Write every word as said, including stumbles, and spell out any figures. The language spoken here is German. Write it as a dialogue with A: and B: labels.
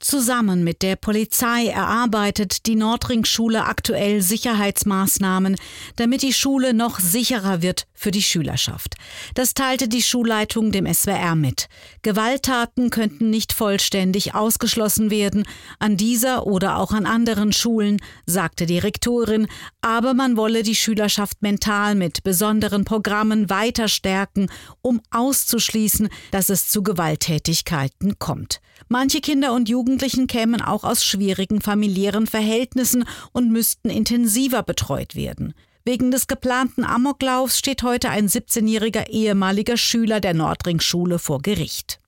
A: Zusammen mit der Polizei erarbeitet die Nordring-Schule aktuell Sicherheitsmaßnahmen, damit die Schule noch sicherer wird für die Schülerschaft. Das teilte die Schulleitung dem S W R mit. Gewalttaten könnten nicht vollständig ausgeschlossen werden, an dieser oder auch an anderen Schulen, sagte die Rektorin, aber man wolle die Schülerschaft mental mit besonderen Programmen weiter stärken, um auszuschließen, dass es zu Gewalttätigkeiten kommt. Manche Kinder und Jugendlichen kämen auch aus schwierigen familiären Verhältnissen und müssten intensiver betreut werden. Wegen des geplanten Amoklaufs steht heute ein siebzehnjähriger ehemaliger Schüler der Nordring-Schule vor Gericht.